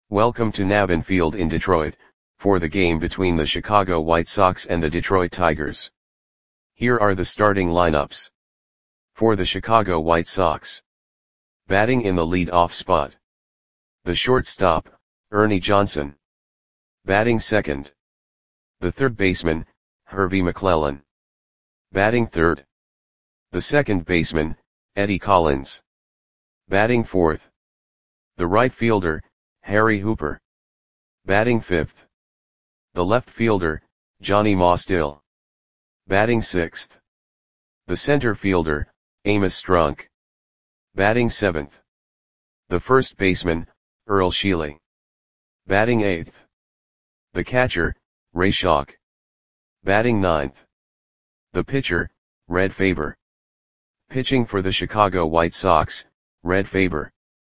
Welcome to Navin Field in Detroit, for the game between the Chicago White Sox and the Detroit Tigers. Here are the starting lineups. For the Chicago White Sox. Batting in the lead-off spot. The shortstop, Ernie Johnson. Batting second. The third baseman, Hervey McClellan. Batting third. The second baseman, Eddie Collins. Batting fourth. The right fielder, Harry Hooper. Batting fifth. The left fielder, Johnny Mostill. Batting sixth. The center fielder, Amos Strunk. Batting seventh. The first baseman, Earl Sheely. Batting eighth. The catcher, Ray Schoch. Batting ninth. The pitcher, Red Faber. Pitching for the Chicago White Sox, Red Faber.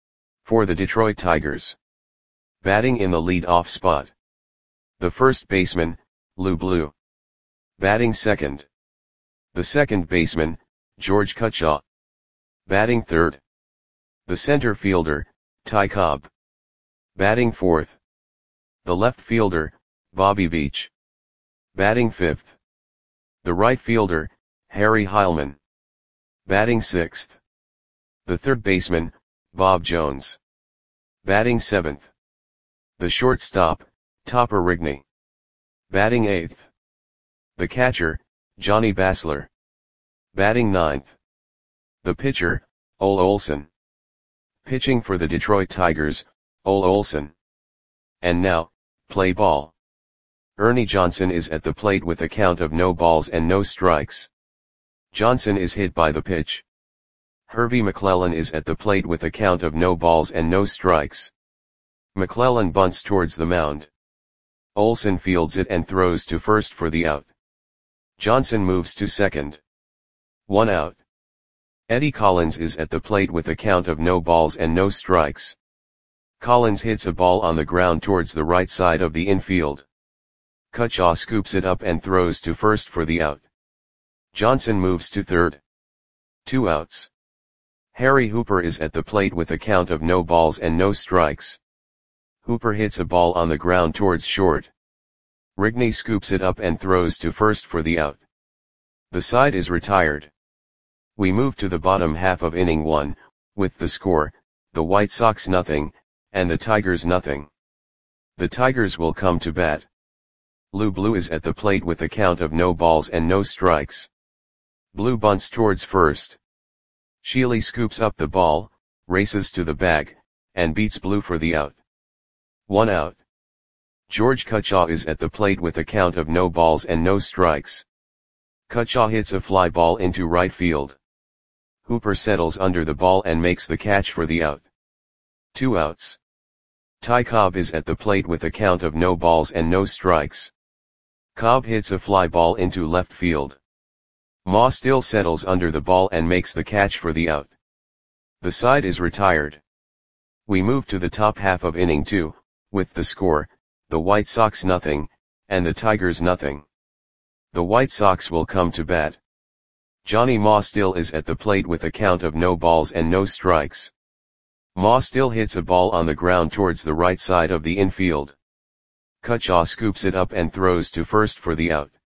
For the Detroit Tigers. Batting in the lead-off spot. The first baseman, Lou Blue. Batting second. The second baseman, George Cutshaw. Batting third. The center fielder, Ty Cobb. Batting fourth. The left fielder, Bobby Veach. Batting fifth. The right fielder, Harry Heilman. Batting sixth. The third baseman, Bob Jones. Batting seventh. The shortstop, Topper Rigney. Batting eighth. The catcher, Johnny Basler. Batting ninth. The pitcher, Ole Olson. Pitching for the Detroit Tigers, Ole Olson. And now, play ball. Ernie Johnson is at the plate with a count of no balls and no strikes. Johnson is hit by the pitch. Hervey McClellan is at the plate with a count of no balls and no strikes. McClellan bunts towards the mound. Olson fields it and throws to first for the out. Johnson moves to second. 1 out. Eddie Collins is at the plate with a count of no balls and no strikes. Collins hits a ball on the ground towards the right side of the infield. Cutshaw scoops it up and throws to first for the out. Johnson moves to third. 2 outs. Harry Hooper is at the plate with a count of no balls and no strikes. Hooper hits a ball on the ground towards short. Rigney scoops it up and throws to first for the out. The side is retired. We move to the bottom half of inning 1, with the score, the White Sox 0, and the Tigers 0. The Tigers will come to bat. Lou Blue is at the plate with a count of no balls and no strikes. Blue bunts towards first. Sheely scoops up the ball, races to the bag, and beats Blue for the out. 1 out. George Cutshaw is at the plate with a count of no balls and no strikes. Cutshaw hits a fly ball into right field. Hooper settles under the ball and makes the catch for the out. 2 outs. Ty Cobb is at the plate with a count of no balls and no strikes. Cobb hits a fly ball into left field. Mostill settles under the ball and makes the catch for the out. The side is retired. We move to the top half of inning 2, with the score, the White Sox 0, and the Tigers 0. The White Sox will come to bat. Johnny Mostill is at the plate with a count of no balls and no strikes. Mostill hits a ball on the ground towards the right side of the infield. Cutshaw scoops it up and throws to first for the out.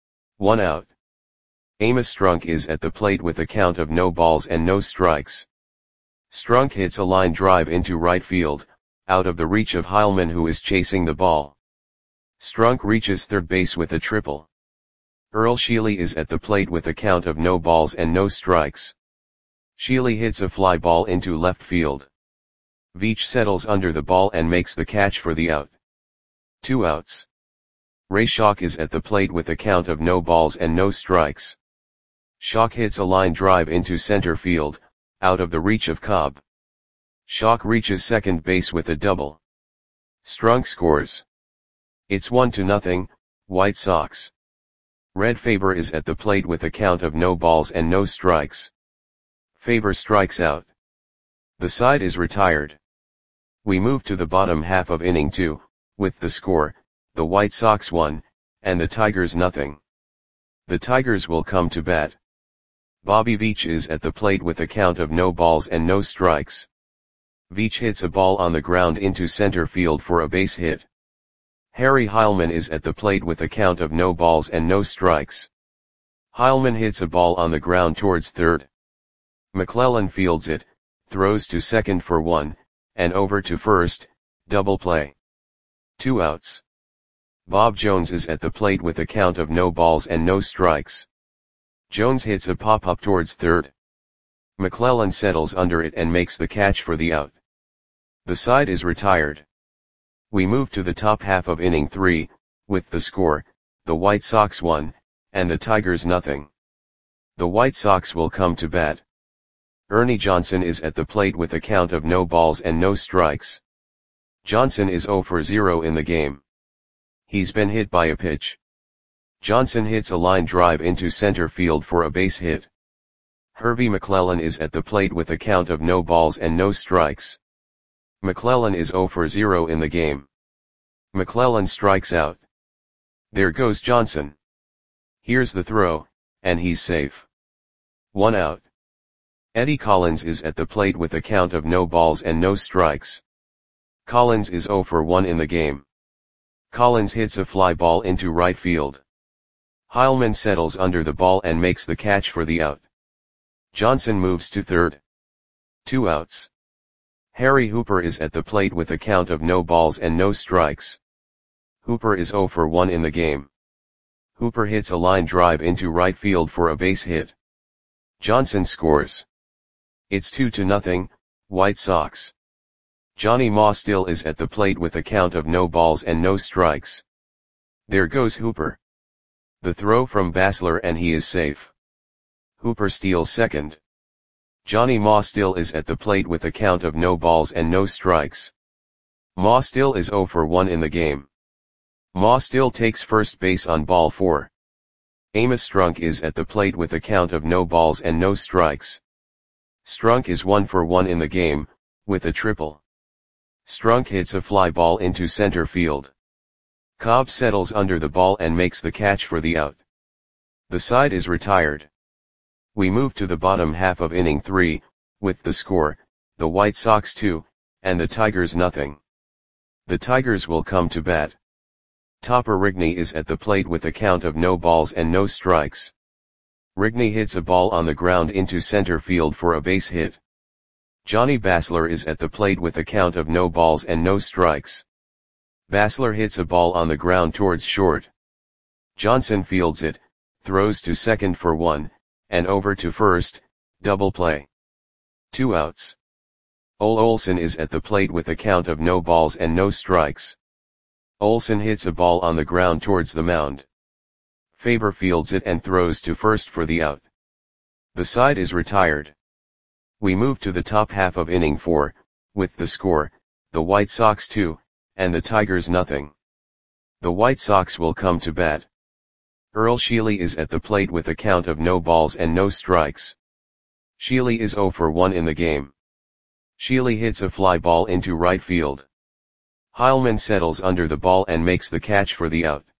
1 out. Amos Strunk is at the plate with a count of no balls and no strikes. Strunk hits a line drive into right field, out of the reach of Heilman, who is chasing the ball. Strunk reaches third base with a triple. Earl Sheely is at the plate with a count of no balls and no strikes. Sheely hits a fly ball into left field. Veach settles under the ball and makes the catch for the out. 2 outs. Ray Schoch is at the plate with a count of no balls and no strikes. Schoch hits a line drive into center field, out of the reach of Cobb. Schoch reaches second base with a double. Strunk scores. It's 1-0, White Sox. Red Faber is at the plate with a count of no balls and no strikes. Faber strikes out. The side is retired. We move to the bottom half of inning 2, with the score, the White Sox 1, and the Tigers 0. The Tigers will come to bat. Bobby Veach is at the plate with a count of no balls and no strikes. Veach hits a ball on the ground into center field for a base hit. Harry Heilmann is at the plate with a count of no balls and no strikes. Heilmann hits a ball on the ground towards third. McClellan fields it, throws to second for 1, and over to first, double play. 2 outs. Bob Jones is at the plate with a count of no balls and no strikes. Jones hits a pop-up towards third. McClellan settles under it and makes the catch for the out. The side is retired. We move to the top half of inning 3, with the score, the White Sox 1, and the Tigers nothing. The White Sox will come to bat. Ernie Johnson is at the plate with a count of no balls and no strikes. Johnson is 0 for 0 in the game. He's been hit by a pitch. Johnson hits a line drive into center field for a base hit. Hervey McClellan is at the plate with a count of no balls and no strikes. McClellan is 0 for 0 in the game. McClellan strikes out. There goes Johnson. Here's the throw, and he's safe. 1 out. Eddie Collins is at the plate with a count of no balls and no strikes. Collins is 0 for 1 in the game. Collins hits a fly ball into right field. Heilmann settles under the ball and makes the catch for the out. Johnson moves to third. 2 outs. Harry Hooper is at the plate with a count of no balls and no strikes. Hooper is 0 for 1 in the game. Hooper hits a line drive into right field for a base hit. Johnson scores. It's 2-0, White Sox. Johnny Maw still is at the plate with a count of no balls and no strikes. There goes Hooper. The throw from Basler and he is safe. Hooper steals second. Johnny Maw still is at the plate with a count of no balls and no strikes. Maw still is 0 for 1 in the game. Maw still takes first base on ball 4. Amos Strunk is at the plate with a count of no balls and no strikes. Strunk is 1 for 1 in the game, with a triple. Strunk hits a fly ball into center field. Cobb settles under the ball and makes the catch for the out. The side is retired. We move to the bottom half of inning 3, with the score, the White Sox 2, and the Tigers nothing. The Tigers will come to bat. Topper Rigney is at the plate with a count of no balls and no strikes. Rigney hits a ball on the ground into center field for a base hit. Johnny Basler is at the plate with a count of no balls and no strikes. Basler hits a ball on the ground towards short. Johnson fields it, throws to second for 1, and over to first, double play. 2 outs. Ole Olson is at the plate with a count of no balls and no strikes. Olson hits a ball on the ground towards the mound. Faber fields it and throws to first for the out. The side is retired. We move to the top half of inning 4, with the score, the White Sox 2, and the Tigers nothing. The White Sox will come to bat. Earl Sheely is at the plate with a count of no balls and no strikes. Sheely is 0 for 1 in the game. Sheely hits a fly ball into right field. Heilmann settles under the ball and makes the catch for the out.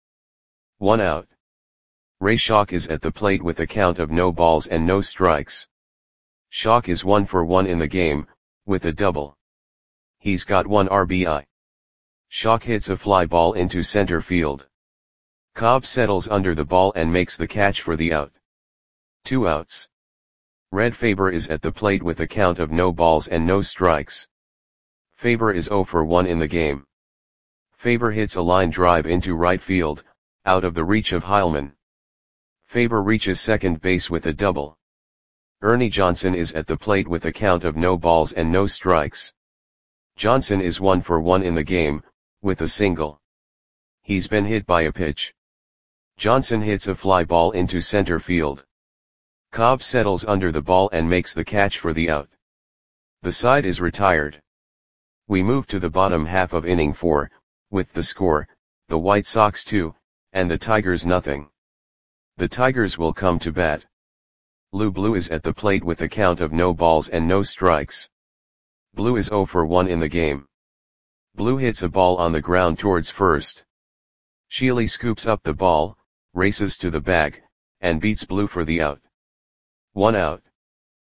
1 out. Ray Schalk is at the plate with a count of no balls and no strikes. Schalk is 1 for 1 in the game, with a double. He's got 1 RBI. Schalk hits a fly ball into center field. Cobb settles under the ball and makes the catch for the out. 2 outs. Red Faber is at the plate with a count of no balls and no strikes. Faber is 0 for 1 in the game. Faber hits a line drive into right field, out of the reach of Heilmann. Faber reaches second base with a double. Ernie Johnson is at the plate with a count of no balls and no strikes. Johnson is 1 for 1 in the game, with a single. He's been hit by a pitch. Johnson hits a fly ball into center field. Cobb settles under the ball and makes the catch for the out. The side is retired. We move to the bottom half of inning 4, with the score, the White Sox 2, and the Tigers nothing. The Tigers will come to bat. Lou Blue is at the plate with a count of no balls and no strikes. Blue is 0 for 1 in the game. Blue hits a ball on the ground towards first. Sheely scoops up the ball, races to the bag, and beats Blue for the out. 1 out.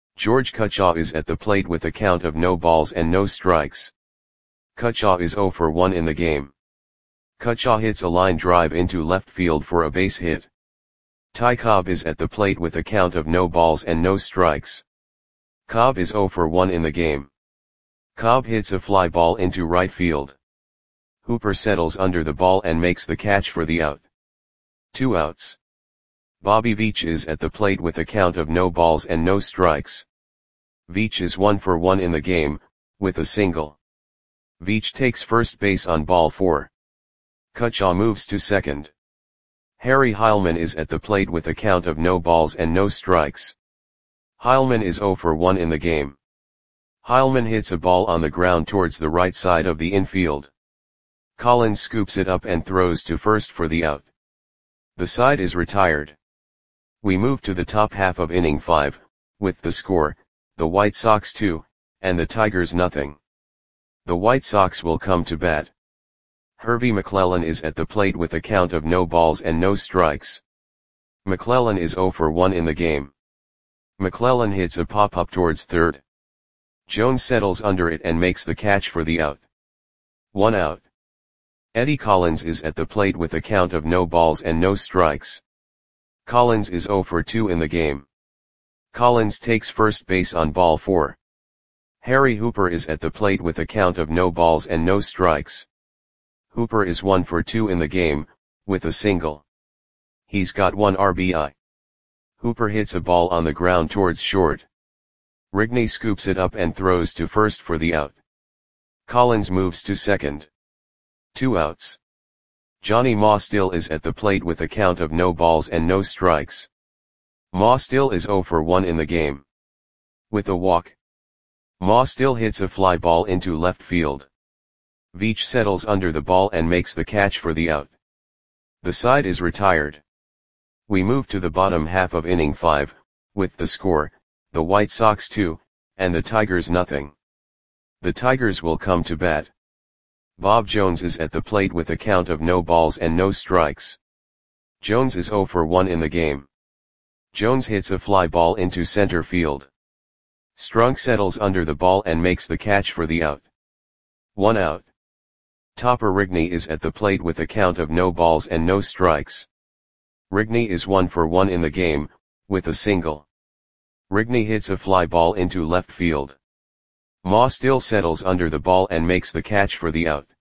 George Cutchaw is at the plate with a count of no balls and no strikes. Cutchaw is 0 for 1 in the game. Cutchaw hits a line drive into left field for a base hit. Ty Cobb is at the plate with a count of no balls and no strikes. Cobb is 0 for 1 in the game. Cobb hits a fly ball into right field. Hooper settles under the ball and makes the catch for the out. 2 outs. Bobby Veach is at the plate with a count of no balls and no strikes. Veach is 1 for 1 in the game, with a single. Veach takes first base on ball 4. Cutchaw moves to second. Harry Heilman is at the plate with a count of no balls and no strikes. Heilman is 0 for 1 in the game. Heilman hits a ball on the ground towards the right side of the infield. Collins scoops it up and throws to first for the out. The side is retired. We move to the top half of inning 5, with the score, the White Sox 2, and the Tigers nothing. The White Sox will come to bat. Hervey McClellan is at the plate with a count of no balls and no strikes. McClellan is 0 for 1 in the game. McClellan hits a pop-up towards third. Jones settles under it and makes the catch for the out. 1 out. Eddie Collins is at the plate with a count of no balls and no strikes. Collins is 0 for 2 in the game. Collins takes first base on ball 4. Harry Hooper is at the plate with a count of no balls and no strikes. Hooper is 1 for 2 in the game, with a single. He's got 1 RBI. Hooper hits a ball on the ground towards short. Rigney scoops it up and throws to first for the out. Collins moves to second. 2 outs. Johnny Maustill is at the plate with a count of no balls and no strikes. Maustill is 0 for 1 in the game. With a walk. Maustill hits a fly ball into left field. Veach settles under the ball and makes the catch for the out. The side is retired. We move to the bottom half of inning 5, with the score, the White Sox 2, and the Tigers nothing. The Tigers will come to bat. Bob Jones is at the plate with a count of no balls and no strikes. Jones is 0 for 1 in the game. Jones hits a fly ball into center field. Strunk settles under the ball and makes the catch for the out. 1 out. Topper Rigney is at the plate with a count of no balls and no strikes. Rigney is 1 for 1 in the game, with a single. Rigney hits a fly ball into left field. Maustill settles under the ball and makes the catch for the out.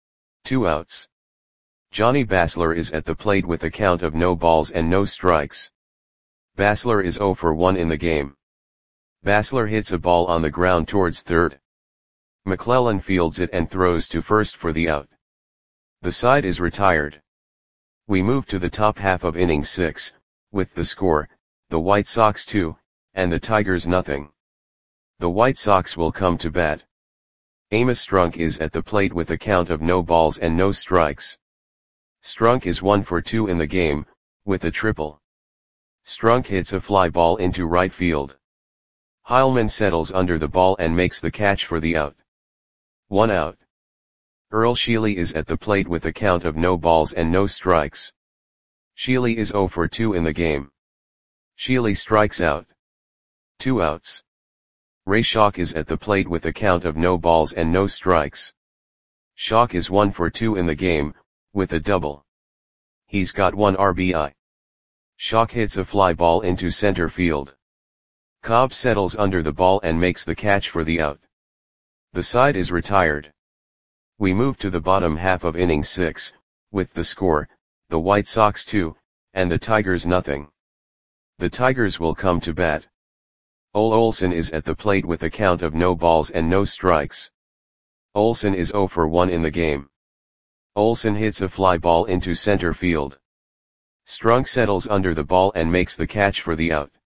2 outs. Johnny Basler is at the plate with a count of no balls and no strikes. Basler is 0 for 1 in the game. Basler hits a ball on the ground towards third. McClellan fields it and throws to first for the out. The side is retired. We move to the top half of inning 6, with the score, the White Sox 2, and the Tigers nothing. The White Sox will come to bat. Amos Strunk is at the plate with a count of no balls and no strikes. Strunk is 1 for 2 in the game, with a triple. Strunk hits a fly ball into right field. Heilman settles under the ball and makes the catch for the out. 1 out. Earl Sheely is at the plate with a count of no balls and no strikes. Sheely is 0 for 2 in the game. Sheely strikes out. 2 outs. Ray Schock is at the plate with a count of no balls and no strikes. Schock is 1 for 2 in the game, with a double. He's got 1 RBI. Schock hits a fly ball into center field. Cobb settles under the ball and makes the catch for the out. The side is retired. We move to the bottom half of inning 6, with the score, the White Sox 2, and the Tigers nothing. The Tigers will come to bat. Ole Olson is at the plate with a count of no balls and no strikes. Olson is 0 for 1 in the game. Olson hits a fly ball into center field. Strunk settles under the ball and makes the catch for the out.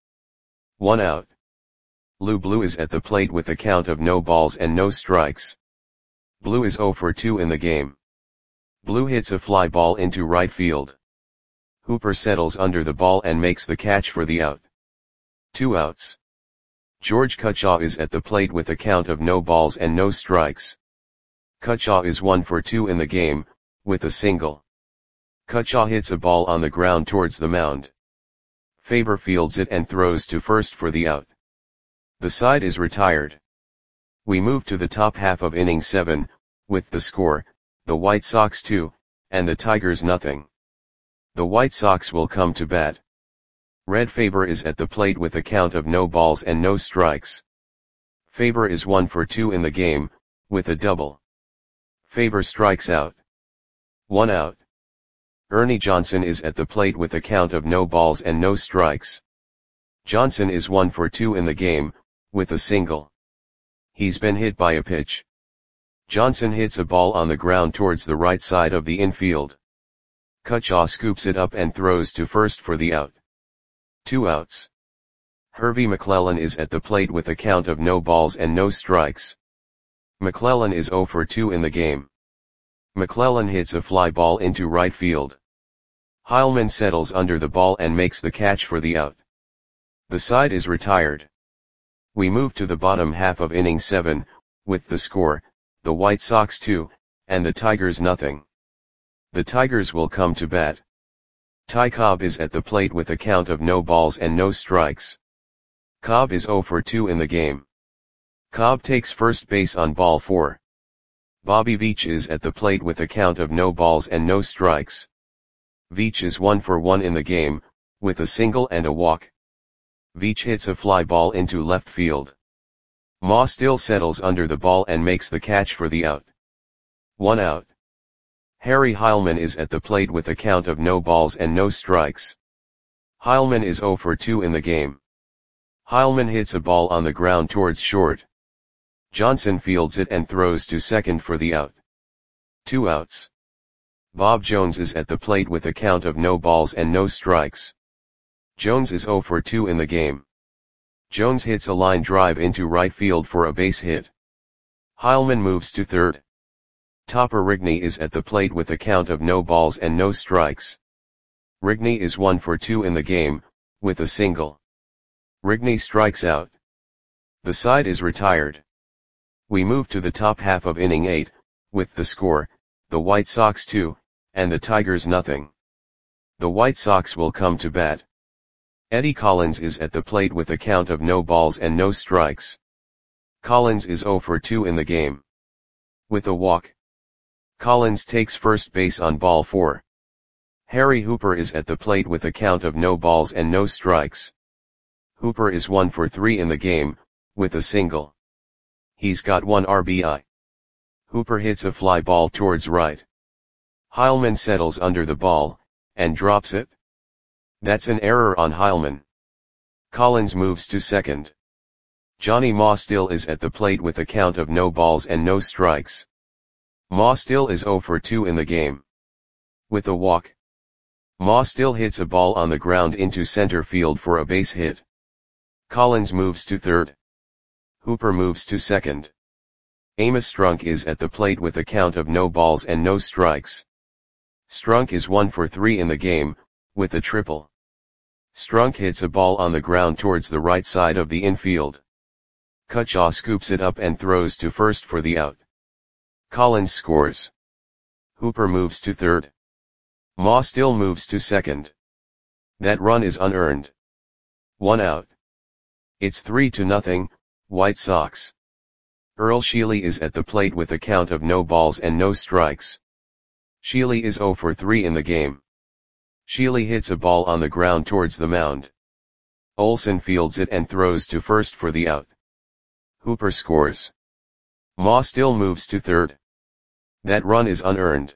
1 out. Lou Blue is at the plate with a count of no balls and no strikes. Blue is 0 for 2 in the game. Blue hits a fly ball into right field. Hooper settles under the ball and makes the catch for the out. 2 outs. George Cutchaw is at the plate with a count of no balls and no strikes. Cutchaw is 1 for 2 in the game, with a single. Cutchaw hits a ball on the ground towards the mound. Faber fields it and throws to first for the out. The side is retired. We move to the top half of inning 7, with the score, the White Sox 2, and the Tigers nothing. The White Sox will come to bat. Red Faber is at the plate with a count of no balls and no strikes. Faber is 1 for 2 in the game, with a double. Faber strikes out. 1 out. Ernie Johnson is at the plate with a count of no balls and no strikes. Johnson is 1 for 2 in the game, with a single. He's been hit by a pitch. Johnson hits a ball on the ground towards the right side of the infield. Cutchaw scoops it up and throws to first for the out. 2 outs. Hervey McClellan is at the plate with a count of no balls and no strikes. McClellan is 0 for 2 in the game. McClellan hits a fly ball into right field. Heilman settles under the ball and makes the catch for the out. The side is retired. We move to the bottom half of inning 7, with the score, the White Sox 2, and the Tigers nothing. The Tigers will come to bat. Ty Cobb is at the plate with a count of no balls and no strikes. Cobb is 0 for 2 in the game. Cobb takes first base on ball 4. Bobby Veach is at the plate with a count of no balls and no strikes. Veach is 1 for 1 in the game, with a single and a walk. Veach hits a fly ball into left field. Ma still settles under the ball and makes the catch for the out. 1 out. Harry Heilman is at the plate with a count of no balls and no strikes. Heilman is 0 for 2 in the game. Heilman hits a ball on the ground towards short. Johnson fields it and throws to second for the out. 2 outs. Bob Jones is at the plate with a count of no balls and no strikes. Jones is 0 for 2 in the game. Jones hits a line drive into right field for a base hit. Heilman moves to third. Topper Rigney is at the plate with a count of no balls and no strikes. Rigney is 1 for 2 in the game, with a single. Rigney strikes out. The side is retired. We move to the top half of inning 8, with the score, the White Sox 2, and the Tigers nothing. The White Sox will come to bat. Eddie Collins is at the plate with a count of no balls and no strikes. Collins is 0 for 2 in the game. With a walk. Collins takes first base on ball 4. Harry Hooper is at the plate with a count of no balls and no strikes. Hooper is 1 for 3 in the game, with a single. He's got 1 RBI. Hooper hits a fly ball towards right. Heilman settles under the ball, and drops it. That's an error on Heilman. Collins moves to second. Johnny Ma still is at the plate with a count of no balls and no strikes. Ma still is 0 for 2 in the game. With a walk. Ma still hits a ball on the ground into center field for a base hit. Collins moves to third. Hooper moves to second. Amos Strunk is at the plate with a count of no balls and no strikes. Strunk is 1 for 3 in the game, with a triple. Strunk hits a ball on the ground towards the right side of the infield. Cutchaw scoops it up and throws to first for the out. Collins scores. Hooper moves to third. Ma still moves to second. That run is unearned. 1 out. It's 3-0, White Sox. Earl Sheely is at the plate with a count of no balls and no strikes. Sheely is 0 for 3 in the game. Sheely hits a ball on the ground towards the mound. Olson fields it and throws to first for the out. Hooper scores. Ma still moves to third. That run is unearned.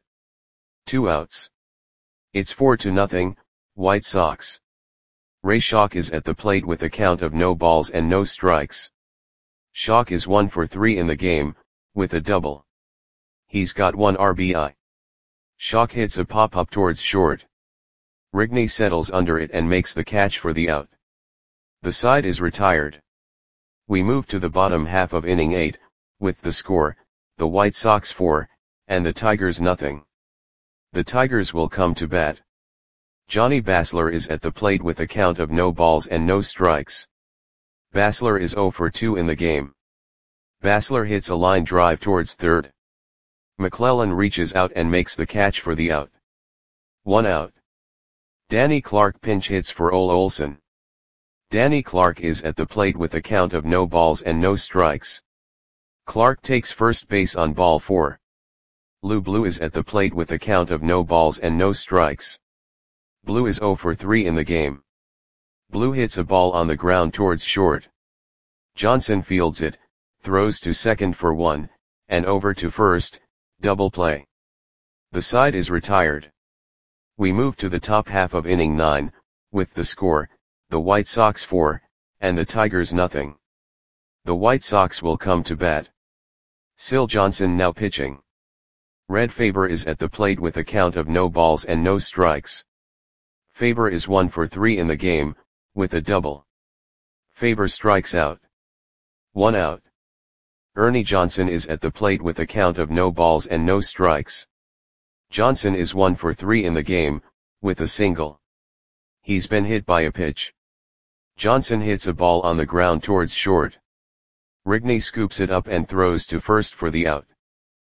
2 outs. It's 4-0, White Sox. Ray Schalk is at the plate with a count of no balls and no strikes. Schalk is 1 for 3 in the game, with a double. He's got 1 RBI. Schalk hits a pop-up towards short. Rigney settles under it and makes the catch for the out. The side is retired. We move to the bottom half of inning 8, with the score, the White Sox 4, and the Tigers nothing. The Tigers will come to bat. Johnny Basler is at the plate with a count of no balls and no strikes. Basler is 0 for 2 in the game. Basler hits a line drive towards third. McClellan reaches out and makes the catch for the out. 1 out. Danny Clark pinch hits for Ole Olson. Danny Clark is at the plate with a count of no balls and no strikes. Clark takes first base on ball 4. Lou Blue is at the plate with a count of no balls and no strikes. Blue is 0 for 3 in the game. Blue hits a ball on the ground towards short. Johnson fields it, throws to second for 1, and over to first, double play. The side is retired. We move to the top half of inning 9, with the score, the White Sox 4, and the Tigers nothing. The White Sox will come to bat. Sil Johnson now pitching. Red Faber is at the plate with a count of no balls and no strikes. Faber is 1 for 3 in the game, with a double. Faber strikes out. 1 out. Ernie Johnson is at the plate with a count of no balls and no strikes. Johnson is 1 for 3 in the game, with a single. He's been hit by a pitch. Johnson hits a ball on the ground towards short. Rigney scoops it up and throws to first for the out.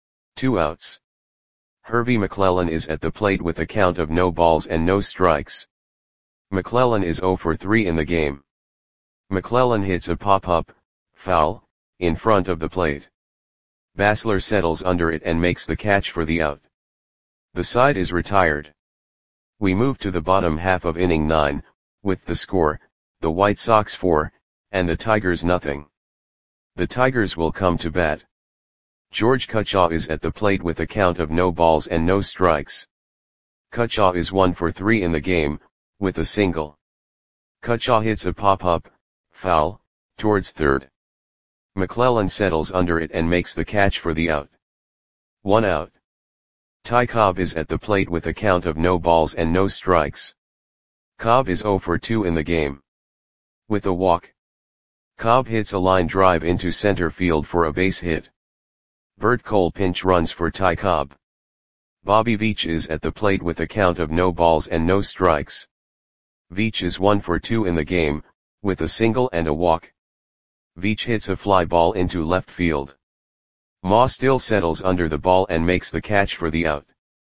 2 outs. Hervey McClellan is at the plate with a count of no balls and no strikes. McClellan is 0 for 3 in the game. McClellan hits a pop-up, foul, in front of the plate. Basler settles under it and makes the catch for the out. The side is retired. We move to the bottom half of inning 9, with the score, the White Sox 4, and the Tigers nothing. The Tigers will come to bat. George Cutchaw is at the plate with a count of no balls and no strikes. Cutchaw is 1 for 3 in the game, with a single. Cutchaw hits a pop-up, foul, towards third. McClellan settles under it and makes the catch for the out. 1 out. Ty Cobb is at the plate with a count of no balls and no strikes. Cobb is 0 for 2 in the game. With a walk. Cobb hits a line drive into center field for a base hit. Bert Cole pinch runs for Ty Cobb. Bobby Veach is at the plate with a count of no balls and no strikes. Veach is 1 for 2 in the game, with a single and a walk. Veach hits a fly ball into left field. Ma still settles under the ball and makes the catch for the out.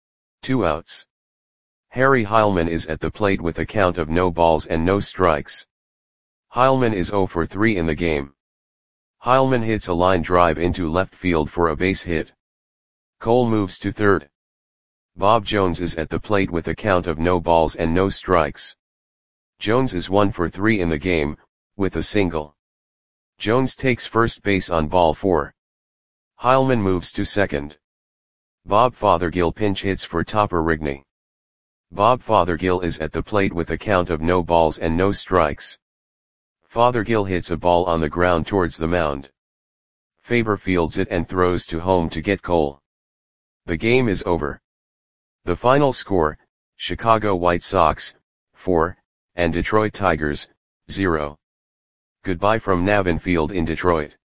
2 outs. Harry Heilman is at the plate with a count of no balls and no strikes. Heilman is 0 for 3 in the game. Heilman hits a line drive into left field for a base hit. Cole moves to third. Bob Jones is at the plate with a count of no balls and no strikes. Jones is 1 for 3 in the game, with a single. Jones takes first base on ball 4. Heilman moves to second. Bob Fothergill pinch hits for Topper Rigney. Bob Fothergill is at the plate with a count of no balls and no strikes. Fothergill hits a ball on the ground towards the mound. Faber fields it and throws to home to get Cole. The game is over. The final score, Chicago White Sox, 4, and Detroit Tigers, 0. Goodbye from Navin Field in Detroit.